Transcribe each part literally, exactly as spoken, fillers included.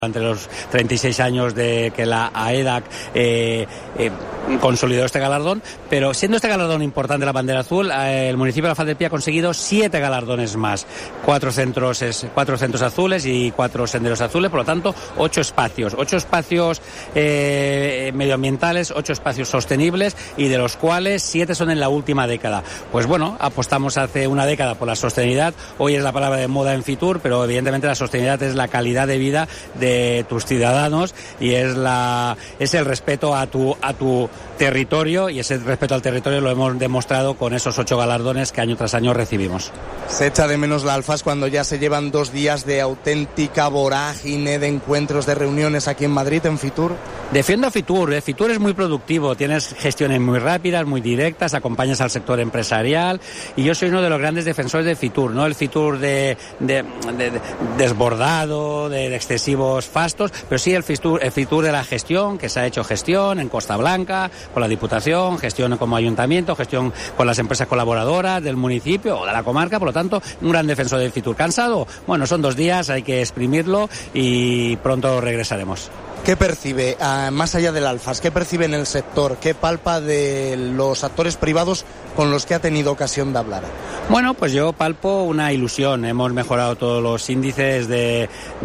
Durante los treinta y seis años de que la AEDAC eh, eh, consolidó este galardón, pero siendo este galardón importante la bandera azul, eh, el municipio de Alfaz del Pi ha conseguido siete galardones más, cuatro centros, es, cuatro centros azules y cuatro senderos azules, por lo tanto, ocho espacios, ocho espacios eh, medioambientales, ocho espacios sostenibles y de los cuales siete son en la última década. Pues bueno, apostamos hace una década por la sostenibilidad, hoy es la palabra de moda en Fitur, pero evidentemente la sostenibilidad es la calidad de vida de de tus ciudadanos y es la es el respeto a tu a tu territorio, y ese respeto al territorio lo hemos demostrado con esos ocho galardones que año tras año recibimos. Se echa de menos la Alfaz cuando ya se llevan dos días de auténtica vorágine de encuentros, de reuniones aquí en Madrid, en Fitur. Defiendo a Fitur, ¿eh? Fitur es muy productivo, tienes gestiones muy rápidas, muy directas, acompañas al sector empresarial, y yo soy uno de los grandes defensores de Fitur, no el Fitur de, de, de, de desbordado, de, de excesivos fastos, pero sí el Fitur, el Fitur de la gestión, que se ha hecho gestión en Costa Blanca, con la Diputación, gestión como ayuntamiento, gestión con las empresas colaboradoras del municipio o de la comarca, por lo tanto, un gran defensor del Fitur. ¿Cansado? Bueno, son dos días, hay que exprimirlo y pronto regresaremos. ¿Qué percibe, uh, más allá del Alfaz, qué percibe en el sector, qué palpa de los actores privados con los que ha tenido ocasión de hablar? Bueno, pues yo palpo una ilusión. Hemos mejorado todos los índices de,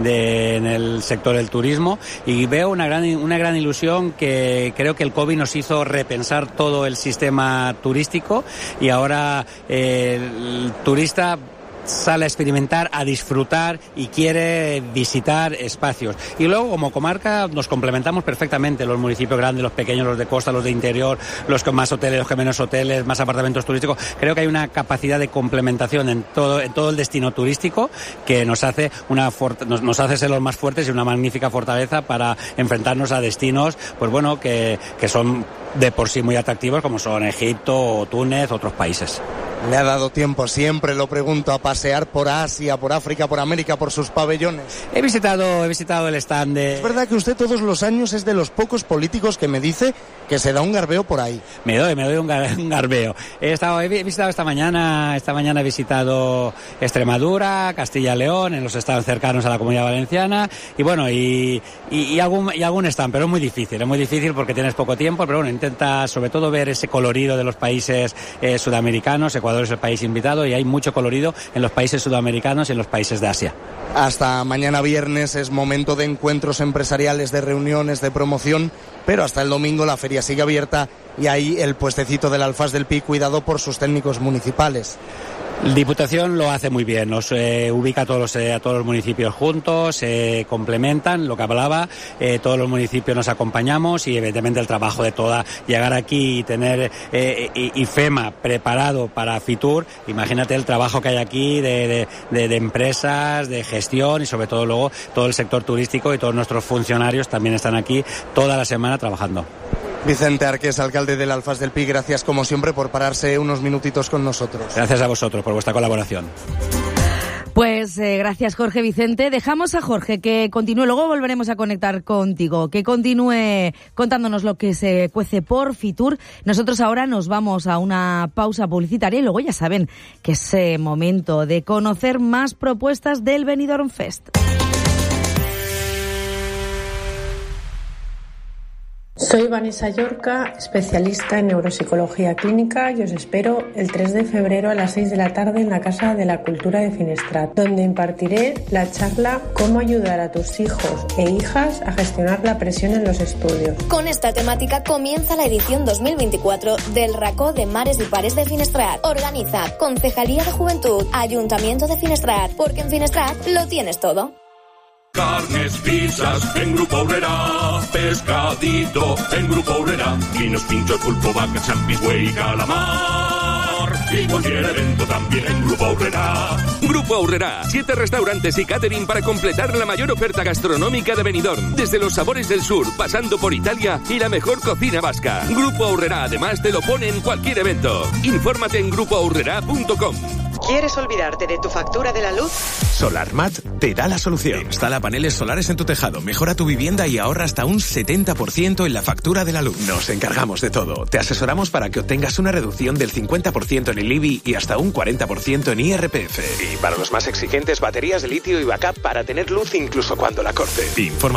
de en el sector del turismo y veo una gran una gran ilusión que creo que el COVID nos hizo repensar todo el sistema turístico, y ahora eh, el turista sale a experimentar, a disfrutar y quiere visitar espacios. Y luego, como comarca, nos complementamos perfectamente, los municipios grandes, los pequeños, los de costa, los de interior, los con más hoteles, los que menos hoteles, más apartamentos turísticos. Creo que hay una capacidad de complementación en todo, en todo el destino turístico que nos hace una nos, nos hace ser los más fuertes y una magnífica fortaleza para enfrentarnos a destinos, pues bueno, que, que son de por sí muy atractivos, como son Egipto o Túnez, otros países. ¿Le ha dado tiempo, siempre lo pregunto, a pasear por Asia, por África, por América, por sus pabellones? He visitado, he visitado el stand de... Es verdad que usted todos los años es de los pocos políticos que me dice que se da un garbeo por ahí. Me doy, me doy un, gar, un garbeo. He estado, he visitado esta mañana, esta mañana he visitado Extremadura, Castilla y León, en los estados cercanos a la Comunidad Valenciana, y bueno, y, y, y, algún, y algún stand, pero es muy difícil, es muy difícil porque tienes poco tiempo, pero bueno, intenta sobre todo ver ese colorido de los países eh, sudamericanos. Ecuador es el país invitado y hay mucho colorido en los países sudamericanos y en los países de Asia. Hasta mañana viernes es momento de encuentros empresariales, de reuniones, de promoción, pero hasta el domingo la feria sigue abierta y ahí el puestecito del Alfaz del Pi cuidado por sus técnicos municipales. La Diputación lo hace muy bien, nos eh, ubica a todos, los, eh, a todos los municipios juntos, se eh, complementan, lo que hablaba, eh, todos los municipios nos acompañamos y evidentemente el trabajo de toda, llegar aquí y tener eh, IFEMA preparado para Fitur, imagínate el trabajo que hay aquí de, de, de, de empresas, de gestión y sobre todo luego todo el sector turístico, y todos nuestros funcionarios también están aquí toda la semana trabajando. Vicente Arqués, alcalde del Alfaz del Pi, gracias como siempre por pararse unos minutitos con nosotros. Gracias a vosotros por vuestra colaboración. Pues eh, gracias, Jorge Vicente. Dejamos a Jorge que continúe, luego volveremos a conectar contigo, que continúe contándonos lo que se cuece por Fitur. Nosotros ahora nos vamos a una pausa publicitaria y luego ya saben que es eh, momento de conocer más propuestas del Benidorm Fest. Soy Vanessa Llorca, especialista en neuropsicología clínica, y os espero el tres de febrero a las seis de la tarde en la Casa de la Cultura de Finestrat, donde impartiré la charla Cómo ayudar a tus hijos e hijas a gestionar la presión en los estudios. Con esta temática comienza la edición dos mil veinticuatro del Racó de Mares y Pares de Finestrat. Organiza Concejalía de Juventud, Ayuntamiento de Finestrat, porque en Finestrat lo tienes todo. Carnes, pizzas, en Grupo Obrera. Pescadito, en Grupo Obrera. Vinos, pinchos, pulpo, vaca, champis, güey, calamar. Y cualquier evento también en Grupo Obrera. Grupo Obrera, siete restaurantes y catering para completar la mayor oferta gastronómica de Benidorm. Desde los sabores del sur, pasando por Italia y la mejor cocina vasca. Grupo Obrera además te lo pone en cualquier evento. Infórmate en grupo obrera punto com. ¿Quieres olvidarte de tu factura de la luz? SolarMat te da la solución. Instala paneles solares en tu tejado, mejora tu vivienda y ahorra hasta un setenta por ciento en la factura de la luz. Nos encargamos de todo. Te asesoramos para que obtengas una reducción del cincuenta por ciento en el I B I y hasta un cuarenta por ciento en I R P F. Y para los más exigentes, baterías de litio y backup para tener luz incluso cuando la corte. Informa